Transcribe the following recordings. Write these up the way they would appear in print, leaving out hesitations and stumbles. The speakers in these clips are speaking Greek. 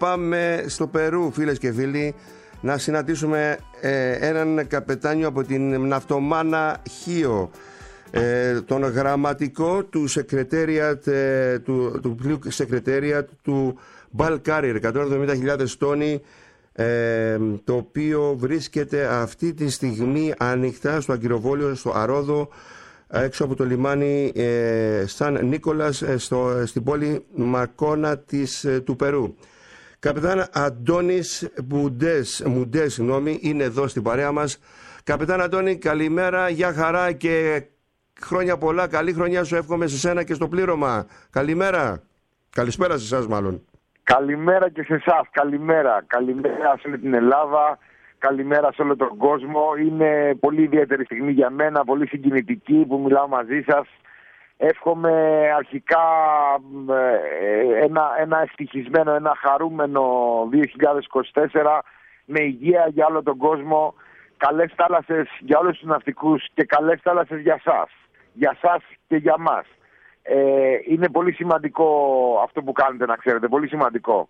πάμε στο Περού, φίλες και φίλοι, να συναντήσουμε έναν καπετάνιο από την ναυτομάνα Χίο, τον γραμματικό του πλοίου Secretariat του Bulk Carrier 170.000 τόνοι, το οποίο βρίσκεται αυτή τη στιγμή ανοιχτά στο αγκυροβόλιο, στο Αρόδο, έξω από το λιμάνι Σαν Νίκολας, στην πόλη Μακόνα του Περού. Καπετάν Αντώνης Μουντές, είναι εδώ στην παρέα μας. Καπετάν Αντώνη, καλημέρα, γεια χαρά και χρόνια πολλά. Καλή χρονιά σου εύχομαι σε σένα και στο πλήρωμα. Καλημέρα. Καλησπέρα σε εσάς μάλλον. Καλημέρα και σε εσάς. Καλημέρα. Καλημέρα σε όλη την Ελλάδα. Καλημέρα σε όλο τον κόσμο. Είναι πολύ ιδιαίτερη στιγμή για μένα, πολύ συγκινητική που μιλάω μαζί σας. Εύχομαι αρχικά ένα ευτυχισμένο, ένα χαρούμενο 2024 με υγεία για όλο τον κόσμο, καλές θάλασσες για όλους τους ναυτικούς και καλές θάλασσες για σας και για μας. Είναι πολύ σημαντικό αυτό που κάνετε, να ξέρετε, πολύ σημαντικό.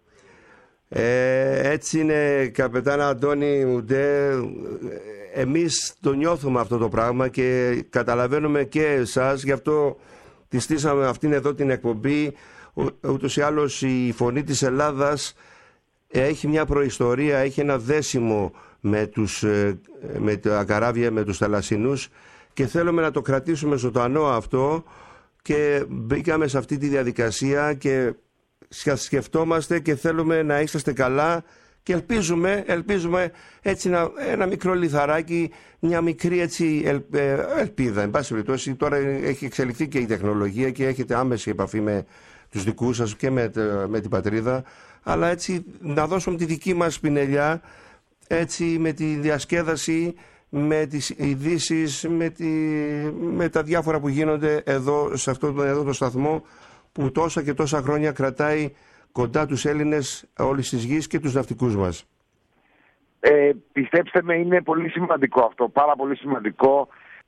Έτσι είναι, καπετάνα Αντώνη Μουντέ. Εμείς το νιώθουμε αυτό το πράγμα και καταλαβαίνουμε και εσάς. Γι' αυτό τη στήσαμε αυτήν εδώ την εκπομπή. Ούτως ή άλλως η Φωνή της Ελλάδας έχει μια προϊστορία, έχει ένα δέσιμο με τα καράβια, με τους θαλασσινούς, και θέλουμε να το κρατήσουμε ζωντανό αυτό, και μπήκαμε σε αυτή τη διαδικασία και σκεφτόμαστε και θέλουμε να είσαστε καλά και ελπίζουμε έτσι ένα μικρό λιθαράκι, μια μικρή έτσι ελπίδα. Εν πάση περιπτώσει, τώρα έχει εξελιχθεί και η τεχνολογία και έχετε άμεση επαφή με τους δικούς σας και με την πατρίδα, αλλά έτσι να δώσουμε τη δική μας πινελιά, έτσι με τη διασκέδαση, με τις ειδήσεις, με τα διάφορα που γίνονται εδώ σε αυτόν εδώ το σταθμό που τόσα και τόσα χρόνια κρατάει κοντά τους Έλληνες όλης της γης και τους ναυτικούς μας. Πιστέψτε με, είναι πολύ σημαντικό αυτό, πάρα πολύ σημαντικό.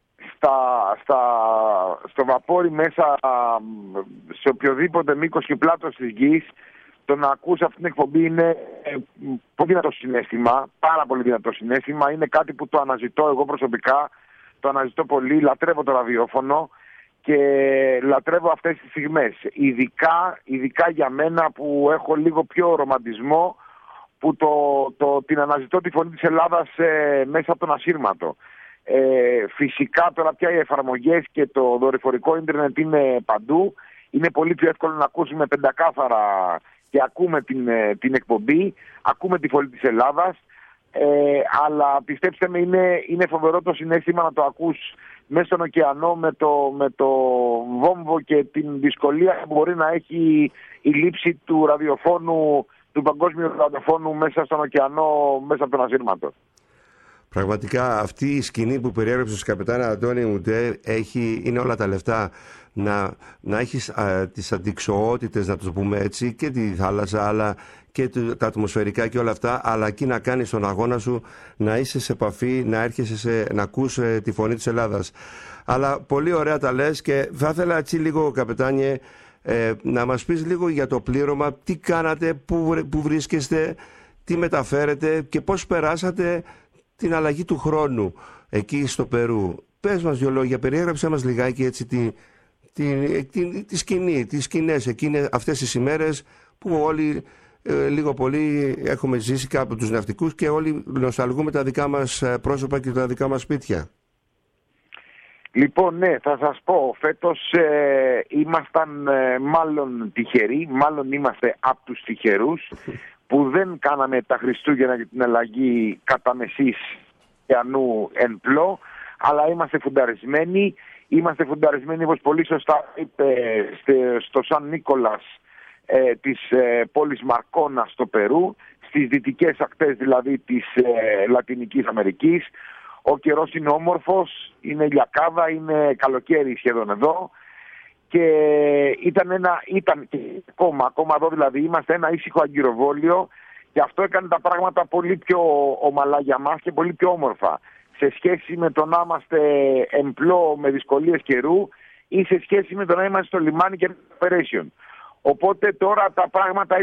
Στο βαπόρι μέσα, σε οποιοδήποτε μήκος και πλάτος της γης, το να ακούς αυτή την εκπομπή είναι πολύ δυνατό συναίσθημα, πάρα πολύ δυνατό συναίσθημα. Είναι κάτι που το αναζητώ εγώ προσωπικά, το αναζητώ πολύ, λατρεύω το ραδιόφωνο και λατρεύω αυτές τις στιγμές. Ειδικά για μένα που έχω λίγο πιο ρομαντισμό, που την αναζητώ τη φωνή της Ελλάδας μέσα από τον ασύρματο. Φυσικά τώρα πια οι εφαρμογές και το δορυφορικό ίντερνετ είναι παντού. Είναι πολύ πιο εύκολο να ακούσουμε πεντακάθαρα και ακούμε την εκπομπή, ακούμε τη φωνή της Ελλάδας, αλλά πιστέψτε με, είναι φοβερό το συναίσθημα να το ακούς μέσα στον ωκεανό με το βόμβο και την δυσκολία που μπορεί να έχει η λήψη του ραδιοφώνου, του παγκόσμιου ραδιοφώνου μέσα στον ωκεανό, μέσα από τον ασύρματο. Πραγματικά αυτή η σκηνή που περιέγραψες, καπετάνα Αντώνη Μουντέ, είναι όλα τα λεφτά. Να έχεις τις αντιξοότητες, να το πούμε έτσι, και τη θάλασσα, αλλά και τα ατμοσφαιρικά και όλα αυτά, αλλά εκεί να κάνεις τον αγώνα σου, να είσαι σε επαφή, να έρχεσαι να ακούς τη φωνή της Ελλάδας. Αλλά πολύ ωραία τα λες, και θα ήθελα έτσι λίγο, καπετάνιε, να μας πεις λίγο για το πλήρωμα, τι κάνατε, πού βρίσκεστε, τι μεταφέρετε και πώς περάσατε την αλλαγή του χρόνου εκεί στο Περού. Πες μας δύο λόγια, περιέγραψέ μας λιγάκι έτσι τις σκηνές εκείνες αυτές τις ημέρες που όλοι λίγο πολύ έχουμε ζήσει κάπου τους ναυτικούς και όλοι νοσταλγούμε τα δικά μας πρόσωπα και τα δικά μας σπίτια. Λοιπόν, ναι, θα σας πω, φέτος ήμασταν μάλλον τυχεροί, μάλλον είμαστε από τους τυχερούς που δεν κάναμε τα Χριστούγεννα για την αλλαγή κατά μεσής Ιαννού εν πλώ, αλλά είμαστε φουνταρισμένοι. Είμαστε φουνταρισμένοι, όπως πολύ σωστά είπε, στο Σαν Νίκολας της πόλης Μαρκόνα στο Περού, στις δυτικές ακτές δηλαδή της Λατινικής Αμερικής. Ο καιρός είναι όμορφος, είναι ηλιακάδα, είναι καλοκαίρι σχεδόν εδώ, και ήταν και ακόμα εδώ δηλαδή είμαστε ένα ήσυχο αγκυροβόλιο, και αυτό έκανε τα πράγματα πολύ πιο ομαλά για μας και πολύ πιο όμορφα σε σχέση με το να είμαστε εμπλό με δυσκολίες καιρού ή σε σχέση με το να είμαστε στο λιμάνι και operation. Οπότε τώρα τα πράγματα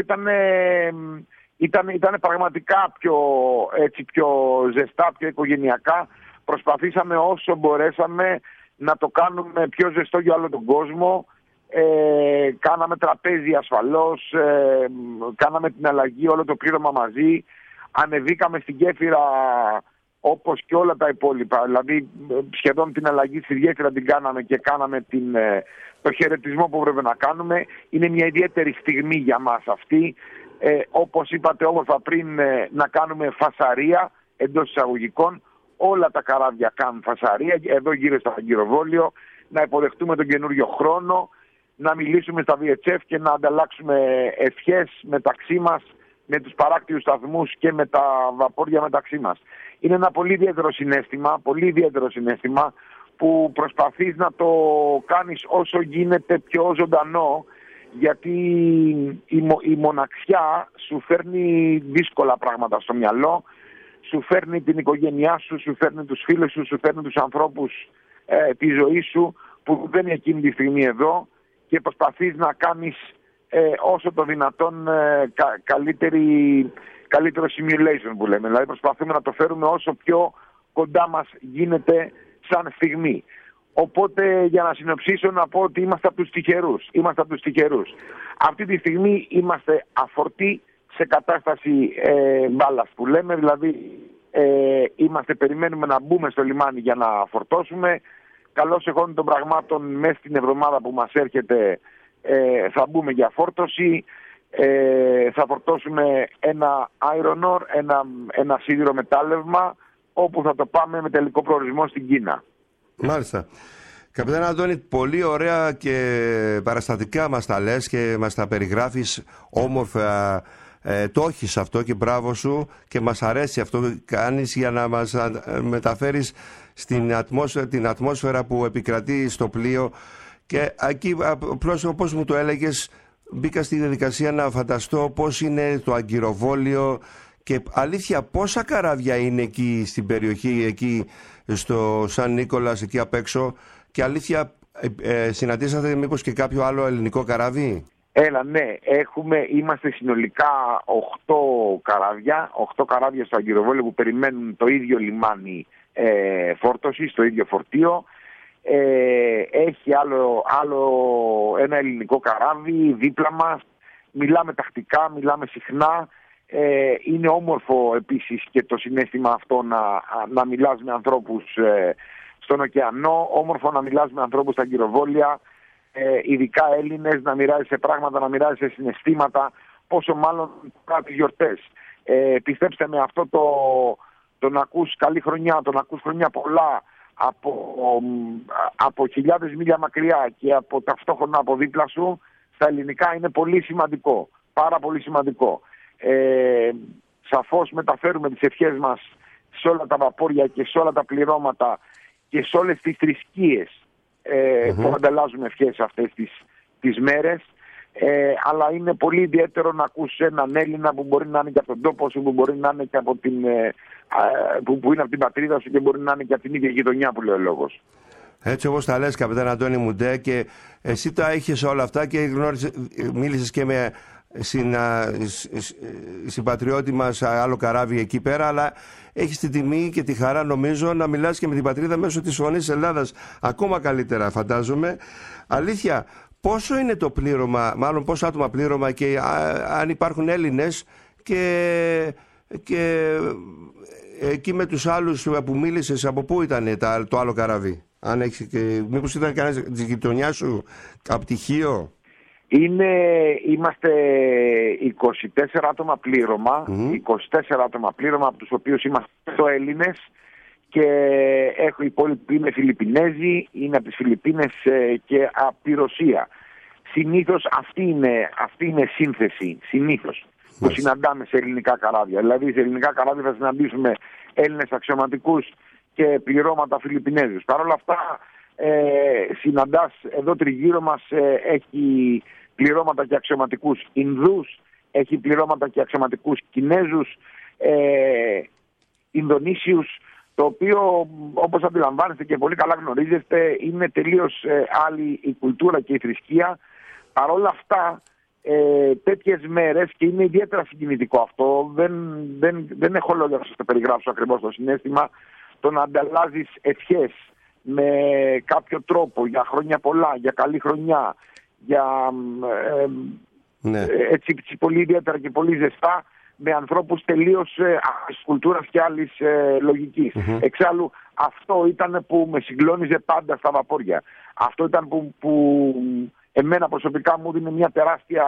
ήταν πραγματικά πιο ζεστά, πιο οικογενειακά. Προσπαθήσαμε όσο μπορέσαμε να το κάνουμε πιο ζεστό για όλο τον κόσμο. Κάναμε τραπέζι ασφαλώς, κάναμε την αλλαγή, όλο το πλήρωμα μαζί. Ανεβήκαμε στην γέφυρα όπως και όλα τα υπόλοιπα. Δηλαδή σχεδόν την αλλαγή στη γέφυρα την κάναμε και κάναμε το χαιρετισμό που έπρεπε να κάνουμε. Είναι μια ιδιαίτερη στιγμή για μας αυτή. Όπως είπατε όμορφα πριν, να κάνουμε φασαρία εντός εισαγωγικών. Όλα τα καράβια κάνουν φασαρία εδώ γύρω στο Αγκυροβόλιο. Να υποδεχτούμε τον καινούριο χρόνο, να μιλήσουμε στα VHF και να ανταλλάξουμε ευχές μεταξύ μας, με τους παράκτιους σταθμούς και με τα βαπόρια μεταξύ μας. Είναι ένα πολύ ιδιαίτερο συναίσθημα που προσπαθείς να το κάνεις όσο γίνεται πιο ζωντανό, γιατί η μοναξιά σου φέρνει δύσκολα πράγματα στο μυαλό, σου φέρνει την οικογένειά σου, σου φέρνει τους φίλους σου, σου φέρνει τους ανθρώπους τη ζωή σου που δεν είναι εκείνη τη στιγμή εδώ και προσπαθείς να κάνεις όσο το δυνατόν καλύτερο simulation που λέμε. Δηλαδή προσπαθούμε να το φέρουμε όσο πιο κοντά μας γίνεται σαν στιγμή. Οπότε για να συνοψίσω να πω ότι είμαστε από τους τυχερούς. Αυτή τη στιγμή είμαστε αφορτοί σε κατάσταση μπάλας που λέμε, δηλαδή περιμένουμε να μπούμε στο λιμάνι για να φορτώσουμε. Καλώς εχόντων των πραγμάτων μέσα στην εβδομάδα που μας έρχεται θα μπούμε για φόρτωση, θα φορτώσουμε ένα iron ore, ένα σίδηρο μετάλλευμα, όπου θα το πάμε με τελικό προορισμό στην Κίνα. Μάλιστα. Καπιτάν Αντώνη, πολύ ωραία και παραστατικά μας τα λες και μας τα περιγράφεις όμορφα. Το έχεις αυτό και μπράβο σου και μας αρέσει αυτό που κάνεις για να μας μεταφέρεις την ατμόσφαιρα που επικρατεί στο πλοίο. Και εκεί απλώς όπως μου το έλεγες, μπήκα στη διαδικασία να φανταστώ πώς είναι το Αγκυροβόλιο και αλήθεια πόσα καράβια είναι εκεί στην περιοχή, εκεί στο Σαν Νίκολας, εκεί απ' έξω, και αλήθεια συναντήσατε μήπως και κάποιο άλλο ελληνικό καράβι? Ναι, είμαστε συνολικά 8 καράβια στο Αγκυροβόλιο που περιμένουν το ίδιο λιμάνι φόρτωσης, το ίδιο φορτίο. Έχει άλλο ένα ελληνικό καράβι δίπλα μας. Μιλάμε τακτικά, μιλάμε συχνά. Είναι όμορφο επίσης και το συναίσθημα αυτό να μιλάς με ανθρώπους στον ωκεανό, όμορφο να μιλάς με ανθρώπους στα Αγκυροβόλια, ειδικά Έλληνες, να μοιράζεσαι πράγματα, να μοιράζεσαι συναισθήματα, πόσο μάλλον τις γιορτές. Πιστέψτε με, αυτό το να ακούς καλή χρονιά, το να ακούς χρονιά πολλά από χιλιάδες μίλια μακριά και από ταυτόχρονα από δίπλα σου, στα ελληνικά είναι πολύ σημαντικό, πάρα πολύ σημαντικό. Σαφώς μεταφέρουμε τις ευχές μας σε όλα τα βαπόρια και σε όλα τα πληρώματα και σε όλες τις θρησκείες που ανταλλάζουμε ευχές αυτές τις μέρες, αλλά είναι πολύ ιδιαίτερο να ακούς έναν Έλληνα που μπορεί να είναι και από τον τόπο σου, που μπορεί να είναι και από που είναι από την πατρίδα σου και μπορεί να είναι και από την ίδια γειτονιά που λέει ο λόγος. Έτσι όπως τα λες, καπιτάν Αντώνη Μουντέ, και εσύ τα έχεις όλα αυτά και μίλησες και με συμπατριώτη μας άλλο καράβι εκεί πέρα, αλλά έχεις την τιμή και τη χαρά νομίζω να μιλάς και με την πατρίδα μέσω της Φωνής Ελλάδας, ακόμα καλύτερα φαντάζομαι. Αλήθεια, πόσο είναι το πλήρωμα, μάλλον πόσο άτομα πλήρωμα, και αν υπάρχουν Έλληνες και εκεί με τους άλλους που μίλησες, από πού ήταν το άλλο καράβι? Αν έχεις, μήπως ήταν κανένας της γειτονιάς σου, από τυχείο? Είμαστε 24 άτομα πλήρωμα, 24 άτομα πλήρωμα, από τους οποίους είμαστε 8 Έλληνες και οι υπόλοιποι είναι Φιλιππινέζοι, είναι από τις Φιλιππίνες και από τη Ρωσία. Συνήθως αυτή είναι σύνθεση, συνήθως, που συναντάμε σε ελληνικά καράβια. Δηλαδή σε ελληνικά καράβια θα συναντήσουμε Έλληνες αξιωματικούς και πληρώματα Φιλιππινέζους. Παρ' όλα αυτά συναντάς εδώ τριγύρω μας, έχει πληρώματα και αξιωματικούς Ινδούς, έχει πληρώματα και αξιωματικούς Κινέζους, Ινδονήσιους, το οποίο όπως αντιλαμβάνεστε και πολύ καλά γνωρίζετε είναι τελείως άλλη η κουλτούρα και η θρησκεία. Παρ' όλα αυτά τέτοιες μέρες, και είναι ιδιαίτερα συγκινητικό αυτό, δεν έχω λόγια να σας το περιγράψω ακριβώς το συναίσθημα, το να ανταλλάζεις ευχές με κάποιο τρόπο για χρόνια πολλά, για καλή χρονιά, για έτσι πολύ ιδιαίτερα και πολύ ζεστά, με ανθρώπους τελείως άλλης κουλτούρας και άλλης λογικής. Εξάλλου αυτό ήταν που με συγκλώνιζε πάντα στα βαπόρια. Αυτό ήταν που εμένα προσωπικά μου δίνει μια τεράστια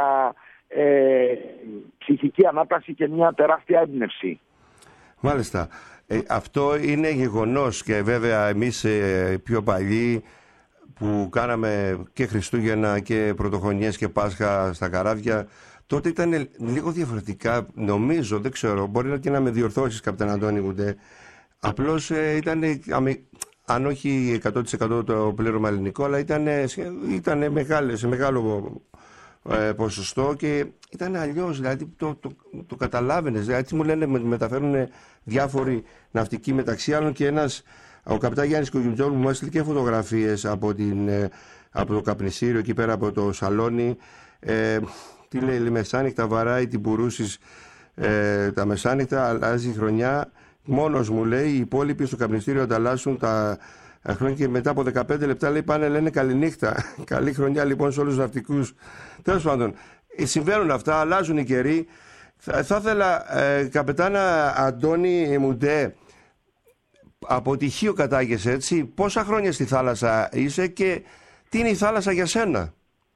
ψυχική ανάταση και μια τεράστια έμπνευση. Μάλιστα. Αυτό είναι γεγονός, και βέβαια εμείς πιο παλιοί που κάναμε και Χριστούγεννα και Πρωτοχρονιές και Πάσχα στα καράβια, τότε ήταν λίγο διαφορετικά, νομίζω, δεν ξέρω, μπορεί και να με διορθώσεις, καπετάν Αντώνη Μουντέ. Απλώς ήταν, αν όχι 100% το πλήρωμα ελληνικό, αλλά ήταν σε μεγάλο ποσοστό, και ήταν αλλιώς, δηλαδή το καταλάβαινες. Έτσι μου λένε, μεταφέρουν διάφοροι ναυτικοί, μεταξύ άλλων και ο καπετάν Γιάννης Κογιουτζόγλου μου έστειλε και φωτογραφίες από το καπνιστήριο εκεί πέρα από το σαλόνι. Τι λέει, μεσάνυχτα βαράει την Πουρούσης, τα μεσάνυχτα, αλλάζει η χρονιά. Μόνος μου, λέει, οι υπόλοιποι στο καπνιστήριο ανταλλάσσουν τα χρόνια, και μετά από 15 λεπτά, λέει, πάνε, λένε καληνύχτα. Καλή χρονιά λοιπόν σε όλους τους ναυτικούς. Τέλος πάντων, συμβαίνουν αυτά, αλλάζουν οι καιροί. Θα ήθελα, καπετάνα Αντώνη Μουντέ, από τη Χίο κατάγεσαι, έτσι, πόσα χρόνια στη θάλασσα είσαι και τι είναι η θάλασσα για σένα?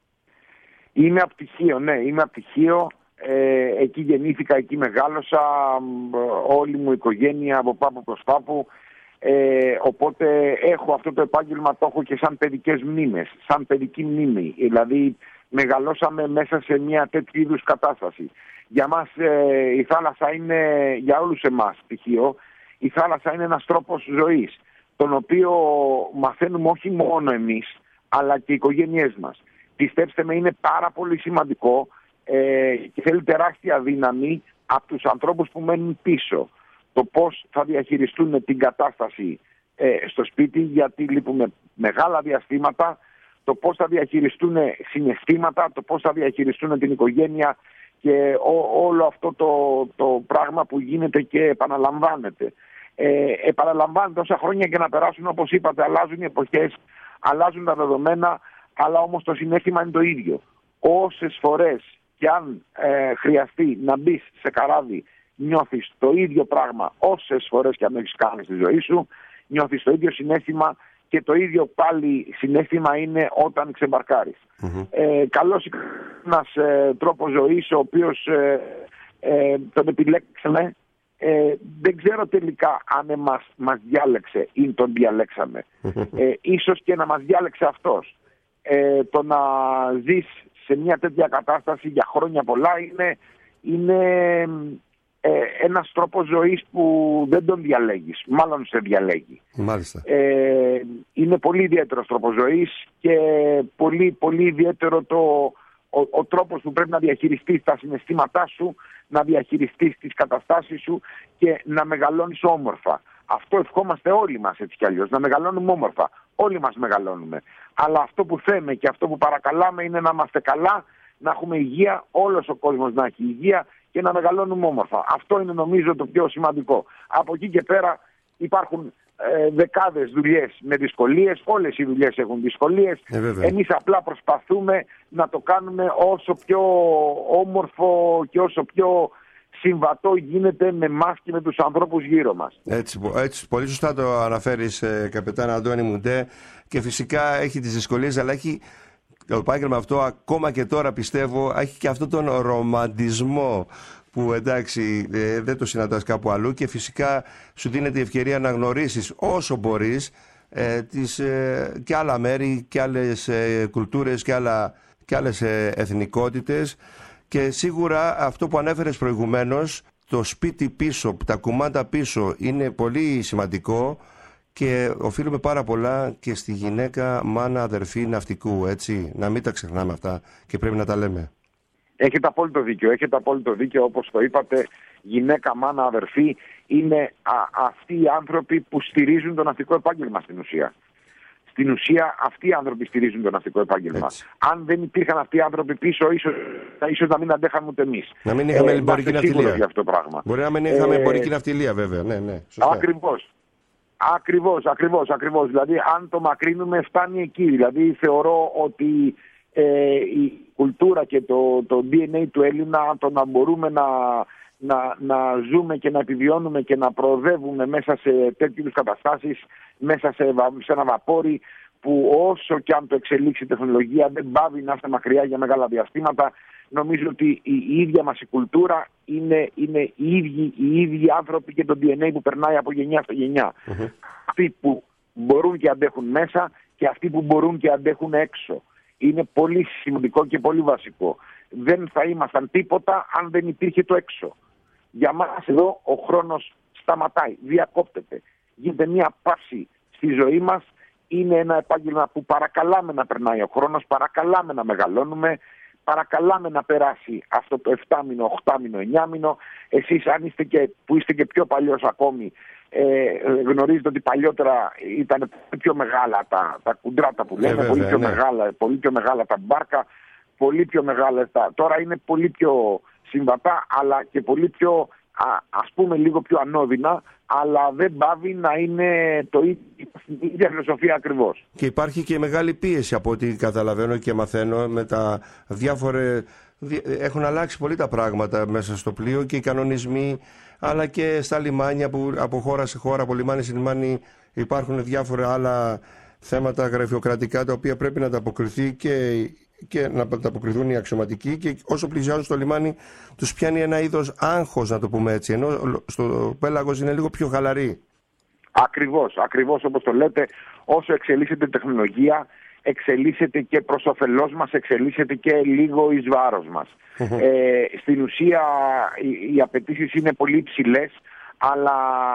Είμαι από τη Χίο, ναι, είμαι από τη Χίο. Εκεί γεννήθηκα, εκεί μεγάλωσα, όλη μου η οικογένεια από πάπου προς πάπου. Οπότε έχω αυτό το επάγγελμα, το έχω και σαν παιδικές μνήμες, σαν παιδική μνήμη. Δηλαδή μεγαλώσαμε μέσα σε μια τέτοιου είδους κατάσταση. Για μας η θάλασσα είναι, για όλους εμάς π.χ. η θάλασσα είναι ένας τρόπος ζωής, τον οποίο μαθαίνουμε όχι μόνο εμείς, αλλά και οι οικογένειές μας. Πιστέψτε με, είναι πάρα πολύ σημαντικό και θέλει τεράστια δύναμη από τους ανθρώπους που μένουν πίσω. Το πώς θα διαχειριστούν την κατάσταση στο σπίτι, γιατί λείπουμε μεγάλα διαστήματα, το πώς θα διαχειριστούν συναισθήματα, το πώς θα διαχειριστούν την οικογένεια και όλο αυτό το πράγμα που γίνεται και επαναλαμβάνεται. Επαναλαμβάνεται όσα χρόνια και να περάσουν, όπως είπατε, αλλάζουν οι εποχές, αλλάζουν τα δεδομένα, αλλά όμως το συναίσθημα είναι το ίδιο. Όσες φορές και αν χρειαστεί να μπεις σε καράβι, νιώθεις το ίδιο πράγμα. Όσες φορές και αν έχεις κάνει στη ζωή σου, νιώθεις το ίδιο συναίσθημα, και το ίδιο πάλι συναίσθημα είναι όταν ξεμπαρκάρεις. Καλός ένας τρόπος ζωής, ο οποίος τον επιλέξαμε. Δεν ξέρω τελικά αν μας διάλεξε ή τον διαλέξαμε. Ίσως και να μας διάλεξε αυτός. Το να ζεις σε μια τέτοια κατάσταση για χρόνια πολλά είναι ένας τρόπος ζωής που δεν τον διαλέγεις, μάλλον σε διαλέγει. Μάλιστα. Είναι πολύ ιδιαίτερος τρόπος ζωής και πολύ, πολύ ιδιαίτερο ο τρόπος που πρέπει να διαχειριστείς τα συναισθήματά σου, να διαχειριστείς τις καταστάσεις σου και να μεγαλώνεις όμορφα. Αυτό ευχόμαστε όλοι μας, έτσι κι αλλιώς, να μεγαλώνουμε όμορφα. Όλοι μας μεγαλώνουμε. Αλλά αυτό που θέμε και αυτό που παρακαλάμε είναι να είμαστε καλά, να έχουμε υγεία, όλος ο κόσμος να έχει υγεία και να μεγαλώνουμε όμορφα. Αυτό είναι, νομίζω, το πιο σημαντικό. Από εκεί και πέρα υπάρχουν δεκάδες δουλειές με δυσκολίες, όλες οι δουλειές έχουν δυσκολίες. Εμείς απλά προσπαθούμε να το κάνουμε όσο πιο όμορφο και όσο πιο συμβατό γίνεται με εμάς και με τους ανθρώπους γύρω μας. Έτσι, πολύ σωστά το αναφέρεις, καπετάν Αντώνη Μουντέ, και φυσικά έχει τις δυσκολίες, αλλά έχει το επάγγελμα αυτό, ακόμα και τώρα πιστεύω, έχει και αυτόν τον ρομαντισμό που, εντάξει, δεν το συναντάς κάπου αλλού, και φυσικά σου δίνεται η ευκαιρία να γνωρίσεις όσο μπορείς και άλλα μέρη και άλλες κουλτούρες και άλλες εθνικότητες. Και σίγουρα αυτό που ανέφερες προηγουμένως, το σπίτι πίσω, τα κουμάντα πίσω, είναι πολύ σημαντικό, και οφείλουμε πάρα πολλά και στη γυναίκα, μάνα, αδερφή ναυτικού, έτσι. Να μην τα ξεχνάμε αυτά και πρέπει να τα λέμε. Έχετε απόλυτο δίκιο, όπως το είπατε. Γυναίκα, μάνα, αδερφή είναι αυτοί οι άνθρωποι που στηρίζουν το ναυτικό επάγγελμα στην ουσία. Στην ουσία αυτοί οι άνθρωποι στηρίζουν το ναυτικό επάγγελμα. Έτσι. Αν δεν υπήρχαν αυτοί οι άνθρωποι πίσω, ίσως να μην αντέχαμε ούτε εμείς. Να μην είχαμε εμπορική ναυτιλία. Για αυτό το πράγμα. Μπορεί να μην είχαμε εμπορική ναυτιλία, βέβαια. Ναι, σωστά. Ακριβώς. Δηλαδή, αν το μακρύνουμε, φτάνει εκεί. Δηλαδή, θεωρώ ότι η κουλτούρα και το DNA του Έλληνα, το να μπορούμε να ζούμε και να επιβιώνουμε και να προοδεύουμε μέσα σε τέτοιου καταστάσεις, μέσα σε ένα βαπόρι που όσο και αν το εξελίξει η τεχνολογία δεν πάβει να είστε μακριά για μεγάλα διαστήματα. Νομίζω ότι η ίδια μας η κουλτούρα είναι οι ίδιοι άνθρωποι και το DNA που περνάει από γενιά σε γενιά. Αυτοί που μπορούν και αντέχουν μέσα και αυτοί που μπορούν και αντέχουν έξω. Είναι πολύ σημαντικό και πολύ βασικό. Δεν θα ήμασταν τίποτα αν δεν υπήρχε το έξω. Για μας εδώ ο χρόνος σταματάει, διακόπτεται. Γίνεται μια παύση στη ζωή μας. Είναι ένα επάγγελμα που παρακαλάμε να περνάει ο χρόνος, παρακαλάμε να μεγαλώνουμε, παρακαλάμε να περάσει αυτό το 7 μήνο, 8 μήνο, 9 μήνο. Εσείς που είστε και πιο παλιός ακόμη, γνωρίζετε ότι παλιότερα ήταν πιο μεγάλα τα κουντράτα που λέμε, πολύ πιο μεγάλα τα μπάρκα, πολύ πιο μεγάλα τώρα είναι πολύ πιο συμβατά, αλλά και πολύ πιο, ας πούμε, λίγο πιο ανώδυνα, αλλά δεν πάβει να είναι η ίδια φιλοσοφία ακριβώς. Και υπάρχει και μεγάλη πίεση από ό,τι καταλαβαίνω και μαθαίνω με τα διάφορα. Έχουν αλλάξει πολύ τα πράγματα μέσα στο πλοίο και οι κανονισμοί, αλλά και στα λιμάνια που από χώρα σε χώρα, από λιμάνι σε λιμάνι υπάρχουν διάφορα άλλα θέματα γραφειοκρατικά τα οποία πρέπει να ανταποκριθεί και να ανταποκριθούν οι αξιωματικοί, και όσο πλησιάζουν στο λιμάνι τους πιάνει ένα είδος άγχος, να το πούμε έτσι, ενώ στο πέλαγος είναι λίγο πιο χαλαρή. Ακριβώς όπως το λέτε, όσο εξελίσσεται η τεχνολογία, εξελίσσεται και προς όφελός μας, εξελίσσεται και λίγο εις βάρος μας. Στην ουσία οι απαιτήσεις είναι πολύ υψηλές, αλλά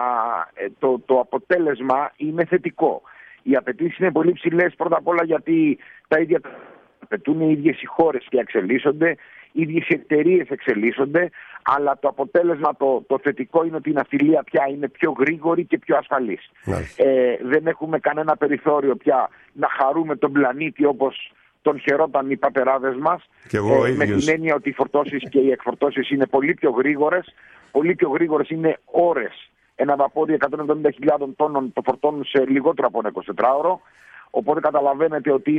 το αποτέλεσμα είναι θετικό. Οι απαιτήσεις είναι πολύ υψηλές πρώτα απ' όλα γιατί τα ίδια απαιτούν, οι ίδιες οι χώρες και εξελίσσονται, οι ίδιες οι εταιρείες εξελίσσονται, αλλά το αποτέλεσμα το θετικό είναι ότι η ναυτιλία πια είναι πιο γρήγορη και πιο ασφαλής. Δεν έχουμε κανένα περιθώριο πια να χαρούμε τον πλανήτη όπως τον χαιρόταν οι πατεράδες μας, με την έννοια ότι οι φορτώσεις και οι εκφορτώσεις είναι πολύ πιο γρήγορες. Πολύ πιο γρήγορες είναι ώρες. Ένα βαπόρι 170.000 τόνων το φορτώνουν σε λιγότερο από ένα 24ωρο. Οπότε καταλαβαίνετε ότι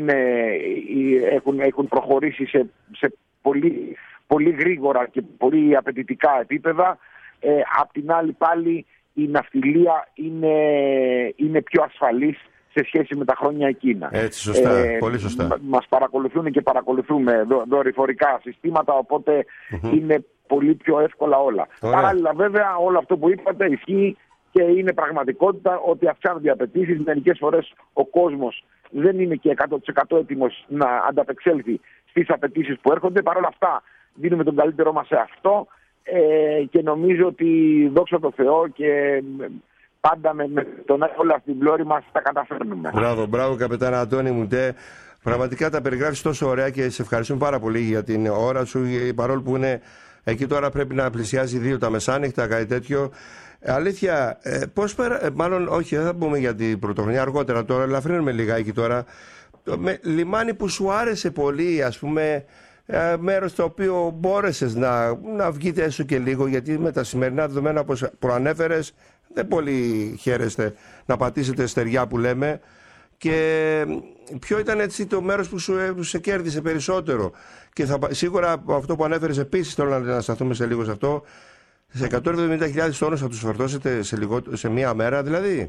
έχουν προχωρήσει σε πολύ, πολύ γρήγορα και πολύ απαιτητικά επίπεδα. Απ' την άλλη πάλι η ναυτιλία είναι πιο ασφαλής σε σχέση με τα χρόνια εκείνα. Έτσι, σωστά, πολύ σωστά. Μας παρακολουθούν και παρακολουθούμε δορυφορικά συστήματα, οπότε είναι πολύ πιο εύκολα όλα. Παράλληλα βέβαια όλο αυτό που είπατε ισχύει και είναι πραγματικότητα ότι αυξάνονται οι απαιτήσεις. Μερικές φορές ο κόσμος δεν είναι και 100% έτοιμος να ανταπεξέλθει στις απαιτήσεις που έρχονται. Παρ' όλα αυτά δίνουμε τον καλύτερό μας σε αυτό και νομίζω ότι δόξα τω Θεώ και πάντα με όλα αυτή την πλώρη μας τα καταφέρνουμε. Μπράβο καπετάνα Αντώνη Μουντέ. Πραγματικά τα περιγράφεις τόσο ωραία και σε ευχαριστούμε πάρα πολύ για την ώρα σου, παρόλο που είναι εκεί τώρα πρέπει να πλησιάζει 2 τα μεσάνυχτα, κάτι τέτοιο. Αλήθεια, μάλλον όχι, δεν θα πούμε για την πρωτοχρονιά, αργότερα τώρα, ελαφρύνουμε λιγάκι τώρα. Λιμάνι που σου άρεσε πολύ, ας πούμε, μέρος το οποίο μπόρεσες να βγείτε έστω και λίγο, γιατί με τα σημερινά δεδομένα όπως προανέφερες δεν πολύ χαίρεστε να πατήσετε στεριά που λέμε. Και ποιο ήταν έτσι το μέρος που σε κέρδισε περισσότερο? Και σίγουρα αυτό που ανέφερες επίσης, θέλω να σταθούμε σε λίγο σε αυτό, σε 170.000 τόνους θα τους φορτώσετε σε μία μέρα δηλαδή?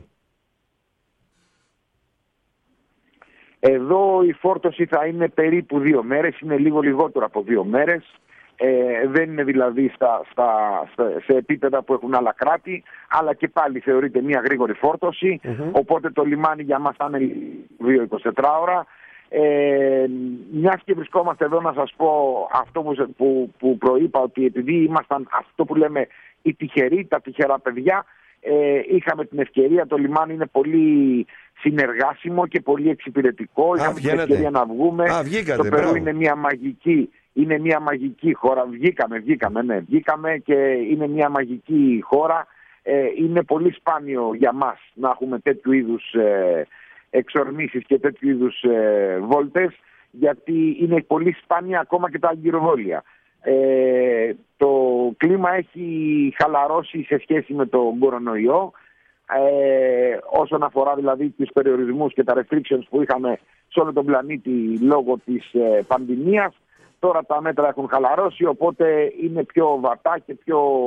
Εδώ η φόρτωση θα είναι περίπου 2 μέρες, είναι λίγο λιγότερο από 2 μέρες. Δεν είναι δηλαδή σε επίπεδα που έχουν άλλα κράτη, αλλά και πάλι θεωρείται μια γρήγορη φόρτωση. Οπότε το λιμάνι για μας θα είναι 2-24 ώρα. Μιας και βρισκόμαστε εδώ, να σας πω αυτό που προείπα, ότι επειδή ήμασταν αυτό που λέμε οι τυχεροί, τα τυχερά παιδιά, είχαμε την ευκαιρία, το λιμάνι είναι πολύ συνεργάσιμο και πολύ εξυπηρετικό. Είχαμε την ευκαιρία να βγούμε. Το Περού είναι μια μαγική χώρα. Βγήκαμε και είναι μια μαγική χώρα. Είναι πολύ σπάνιο για μας να έχουμε τέτοιου είδους εξορμήσεις και τέτοιου είδους βόλτες, γιατί είναι πολύ σπάνια ακόμα και τα αγκυροβόλια. Το κλίμα έχει χαλαρώσει σε σχέση με τον κορονοϊό, όσον αφορά δηλαδή τους περιορισμούς και τα restrictions που είχαμε σε όλο τον πλανήτη λόγω της πανδημίας. Τώρα τα μέτρα έχουν χαλαρώσει, οπότε είναι πιο βατά και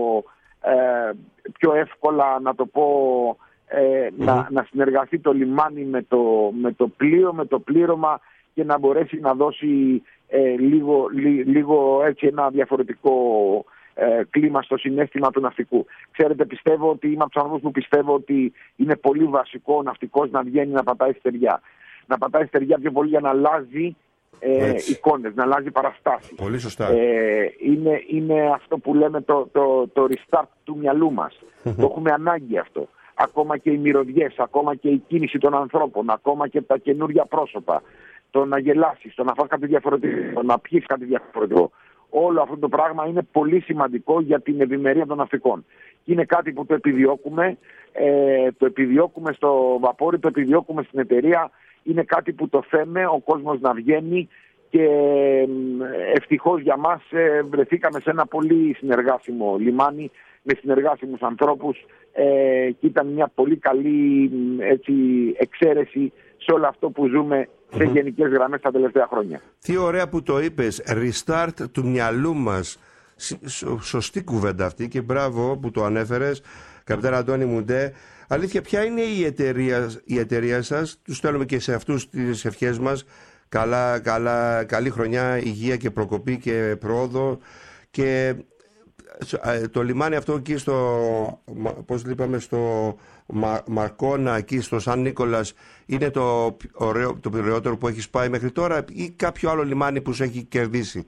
πιο εύκολα, να το πω, να συνεργαστεί το λιμάνι με το πλοίο, με το πλήρωμα, και να μπορέσει να δώσει λίγο έτσι ένα διαφορετικό κλίμα στο συναίσθημα του ναυτικού. Ξέρετε, πιστεύω ότι είμαι από τους ανθρώπους που πιστεύω ότι είναι πολύ βασικό ο ναυτικός να βγαίνει να πατάει στεριά. Να πατάει στεριά πιο πολύ για να αλλάζει εικόνες, να αλλάζει παραστάσεις. Πολύ σωστά. Είναι αυτό που λέμε το restart του μυαλού μας. Το έχουμε ανάγκη αυτό. Ακόμα και οι μυρωδιές, ακόμα και η κίνηση των ανθρώπων, ακόμα και τα καινούργια πρόσωπα. Το να γελάσεις, το να φας κάτι διαφορετικό, το να πιείς κάτι διαφορετικό. Όλο αυτό το πράγμα είναι πολύ σημαντικό για την ευημερία των ναυτικών. Και είναι κάτι που το επιδιώκουμε. Το επιδιώκουμε στο βαπόρι, το επιδιώκουμε στην εταιρεία. Είναι κάτι που το θέμε, ο κόσμος να βγαίνει, και ευτυχώς για μας βρεθήκαμε σε ένα πολύ συνεργάσιμο λιμάνι, με συνεργάσιμους ανθρώπους, και ήταν μια πολύ καλή εξαίρεση σε όλο αυτό που ζούμε σε γενικές γραμμές τα τελευταία χρόνια. Τι ωραία που το είπες, restart του μυαλού μας. Σωστή κουβέντα αυτή, και μπράβο που το ανέφερες, καπιτάν Αντώνη Μουντέ. Αλήθεια, ποια είναι η εταιρεία σας? Τους στέλνουμε και σε αυτούς τις ευχές μας. Καλή χρονιά, υγεία και προκοπή και πρόοδο. Και το λιμάνι αυτό εκεί πώς είπαμε, στο Μαρκόνα, εκεί στο Σαν Νίκολας, είναι το ωραιότερο που έχεις πάει μέχρι τώρα, ή κάποιο άλλο λιμάνι που σου έχει κερδίσει?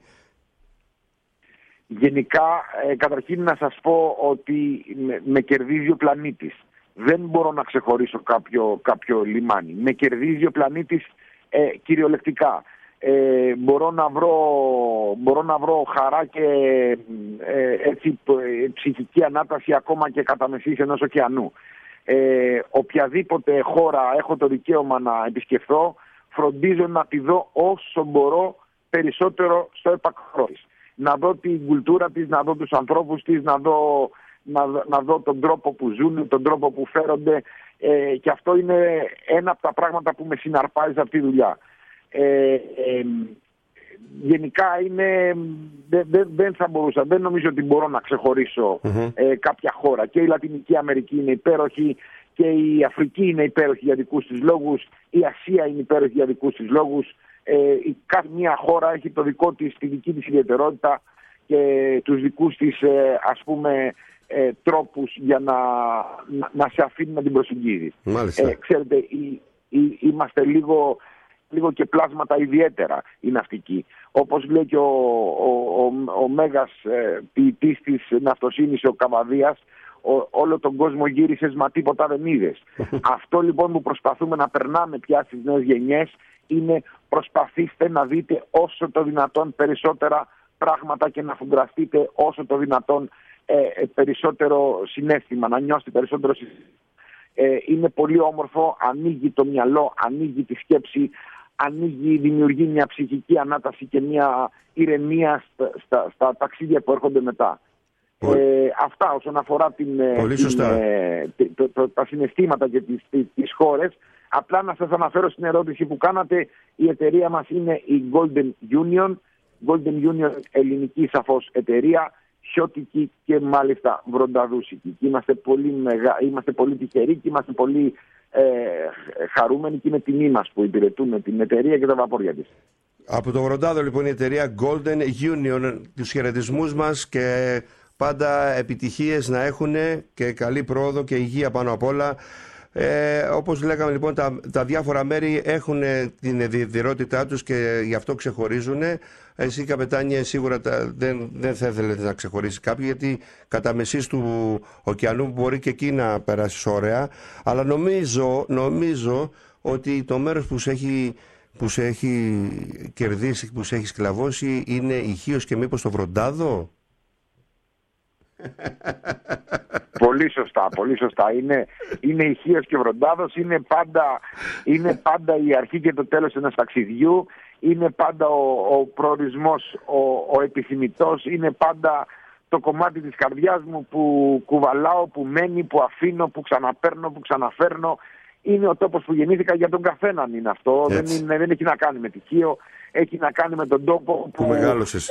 Γενικά, καταρχήν να σας πω ότι με κερδίζει ο πλανήτης. Δεν μπορώ να ξεχωρίσω κάποιο λιμάνι. Με κερδίζει ο πλανήτης κυριολεκτικά. Μπορώ να βρω χαρά και ψυχική ανάταση ακόμα και κατά μεσής ενός ωκεανού. Οποιαδήποτε χώρα έχω το δικαίωμα να επισκεφθώ, φροντίζω να τη δω όσο μπορώ περισσότερο στο έπακρό της. Να δω την κουλτούρα της, να δω τους ανθρώπους της, να δω τον τρόπο που ζουν, τον τρόπο που φέρονται, και αυτό είναι ένα από τα πράγματα που με συναρπάζει σε αυτή τη δουλειά. Γενικά δεν νομίζω ότι μπορώ να ξεχωρίσω κάποια χώρα. Και η Λατινική Αμερική είναι υπέροχη, και η Αφρική είναι υπέροχη για δικούς της λόγους, η Ασία είναι υπέροχη για δικούς της λόγους. Κάθε μια χώρα έχει τη δική της ιδιαιτερότητα και τους δικούς της τρόπους για να σε αφήνει να την προσεγγίζει. Ξέρετε, είμαστε λίγο και πλάσματα ιδιαίτερα οι ναυτικοί. Όπως λέει και ο μέγας ποιητής της ναυτοσύνης, ο Καβαδίας, όλο τον κόσμο γύρισες μα τίποτα δεν είδες. Αυτό λοιπόν που προσπαθούμε να περνάμε πια στις νέες γενιές είναι: προσπαθήστε να δείτε όσο το δυνατόν περισσότερα πράγματα και να φουγκραστείτε όσο το δυνατόν περισσότερο συναίσθημα, να νιώσετε περισσότερο συναίσθημα. Είναι πολύ όμορφο, ανοίγει το μυαλό, ανοίγει τη σκέψη, δημιουργεί μια ψυχική ανάταση και μια ηρεμία στα ταξίδια που έρχονται μετά. Αυτά όσον αφορά τα συναισθήματα και τις χώρες. Απλά να σας αναφέρω στην ερώτηση που κάνατε, η εταιρεία μας είναι η Golden Union. Golden Union, ελληνική σαφώς εταιρεία, χιώτικη και μάλιστα βρονταδούσικη. Είμαστε πολύ τυχεροί και είμαστε πολύ χαρούμενοι, και είναι τιμή μας που υπηρετούμε την εταιρεία και τα βαπόρια της. Από το Βροντάδο λοιπόν η εταιρεία Golden Union, τους χαιρετισμούς μας, και πάντα επιτυχίες να έχουν και καλή πρόοδο και υγεία πάνω απ' όλα. Όπως λέγαμε λοιπόν, τα διάφορα μέρη έχουν την ιδιαιτερότητά τους και γι' αυτό ξεχωρίζουν. Εσύ, καπετάνιε, σίγουρα δεν θα ήθελες να ξεχωρίσεις κάποιο, γιατί κατά μεσής του ωκεανού μπορεί και εκεί να περάσεις ωραία. Αλλά νομίζω ότι το μέρος που σε έχει κερδίσει, που σε έχει σκλαβώσει, είναι η Χίος και μήπως το Βροντάδο. Πολύ σωστά, πολύ σωστά. Είναι ηχείος και βροντάδος, είναι πάντα η αρχή και το τέλος ενός ταξιδιού, είναι πάντα ο προορισμός, ο επιθυμητός, είναι πάντα το κομμάτι της καρδιάς μου που κουβαλάω, που μένει, που αφήνω, που ξαναπαίρνω, που ξαναφέρνω. Είναι ο τόπος που γεννήθηκα, για τον καθέναν είναι αυτό. Δεν έχει να κάνει με τυχείο, έχει να κάνει με τον τόπο που μεγάλωσες.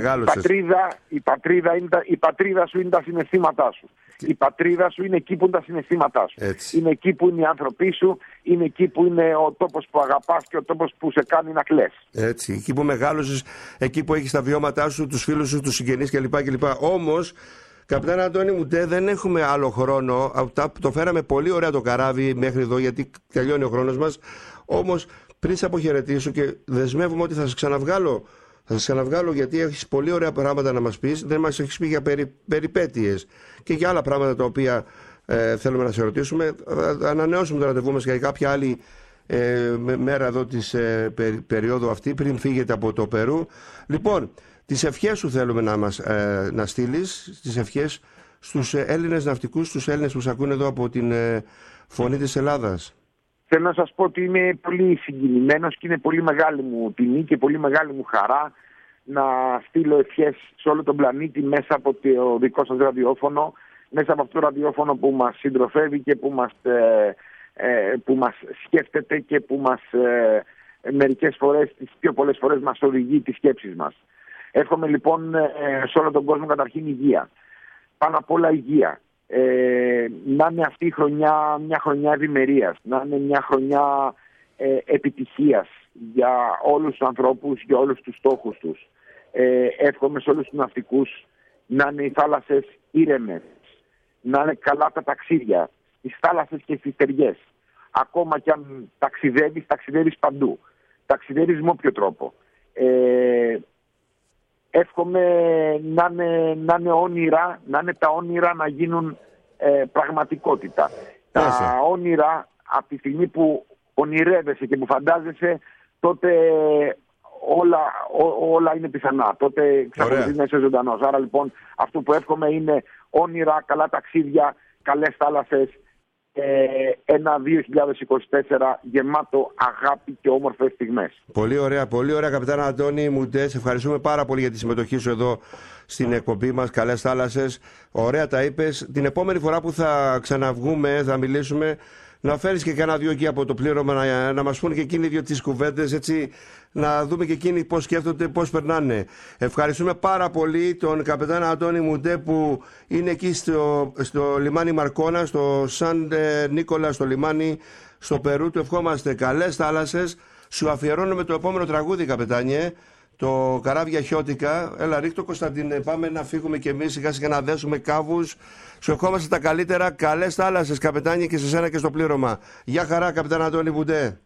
Η πατρίδα σου είναι τα συναισθήματά σου. Η πατρίδα σου είναι εκεί που είναι τα συναισθήματά σου. Έτσι. Είναι εκεί που είναι οι άνθρωποι σου, είναι εκεί που είναι ο τόπος που αγαπάς και ο τόπος που σε κάνει να κλαις. Έτσι, εκεί που μεγάλωσες, εκεί που έχεις τα βιώματά σου, τους φίλους σου, τους συγγενείς κλπ. Όμως, καπιτάν Αντώνη Μουντέ, δεν έχουμε άλλο χρόνο. Το φέραμε πολύ ωραία το καράβι μέχρι εδώ, γιατί τελειώνει ο χρόνος μας. Όμως, πριν σε αποχαιρετήσω και δεσμεύομαι ότι θα σας ξαναβγάλω. Θα σας ξαναβγάλω, γιατί έχεις πολύ ωραία πράγματα να μας πεις. Δεν μας έχεις πει για περιπέτειες και για άλλα πράγματα τα οποία θέλουμε να σε ρωτήσουμε. Θα ανανεώσουμε το ραντεβού μας για κάποια άλλη μέρα εδώ της περίοδου αυτή, πριν φύγετε από το Περού. Λοιπόν, τις ευχές σου θέλουμε να στείλεις, τις ευχές στους Έλληνες ναυτικούς, στους Έλληνες που σας ακούνε εδώ από την Φωνή της Ελλάδας. Θέλω να σας πω ότι είμαι πολύ συγκινημένος και είναι πολύ μεγάλη μου τιμή και πολύ μεγάλη μου χαρά να στείλω ευχές σε όλο τον πλανήτη μέσα από το δικό σας ραδιόφωνο, μέσα από αυτό το ραδιόφωνο που μας συντροφεύει και που μας σκέφτεται και που μερικές φορές, τις πιο πολλές φορές μας οδηγεί τις σκέψεις μας. Εύχομαι λοιπόν σε όλο τον κόσμο καταρχήν υγεία. Πάνω απ' όλα υγεία. Να είναι αυτή η χρονιά μια χρονιά ευημερίας, να είναι μια χρονιά επιτυχίας για όλους τους ανθρώπους, για όλους τους στόχους τους. Εύχομαι σε όλους τους ναυτικούς να είναι οι θάλασσες ήρεμες, να είναι καλά τα ταξίδια, στις θάλασσες και στις στεριές. Ακόμα κι αν ταξιδεύεις παντού. Ταξιδεύεις με όποιο τρόπο. Εύχομαι να είναι όνειρα, να είναι τα όνειρα να γίνουν πραγματικότητα. Τα όνειρα, από τη στιγμή που ονειρεύεσαι και που φαντάζεσαι, τότε όλα είναι πιθανά. Τότε εξακολουθεί να είσαι ζωντανός. Άρα λοιπόν αυτό που εύχομαι είναι όνειρα, καλά ταξίδια, καλές θάλασσες, ένα 2024 γεμάτο αγάπη και όμορφες στιγμές. Πολύ ωραία καπιτάν Αντώνη Μουντέ. Σε ευχαριστούμε πάρα πολύ για τη συμμετοχή σου εδώ στην εκπομπή μας. Καλές θάλασσες. Ωραία τα είπες. Την επόμενη φορά που θα ξαναβγούμε, θα μιλήσουμε, να φέρεις και κανένα δυο εκεί από το πλήρωμα να μας πούνε και εκείνοι δύο-τρεις κουβέντες, έτσι, να δούμε και εκείνοι πώς σκέφτονται, πώς περνάνε. Ευχαριστούμε πάρα πολύ τον καπετάν Αντώνη Μουντέ που είναι εκεί στο λιμάνι Μαρκόνα, στο Σαν Νίκολα, στο λιμάνι στο Περού. Του ευχόμαστε καλές θάλασσες. Σου αφιερώνουμε το επόμενο τραγούδι, καπετάνιε, το Καράβια Χιώτικα. Έλα, ρίχτω Κωνσταντίνε, πάμε να φύγουμε κι εμείς σιγά σιγά να δέσουμε κάβους. Σου ευχόμαστε τα καλύτερα. Καλές θάλασσες, καπετάνιε, και σε σένα και στο πλήρωμα. Γεια χαρά, καπετάν Αντώνη Μουντέ.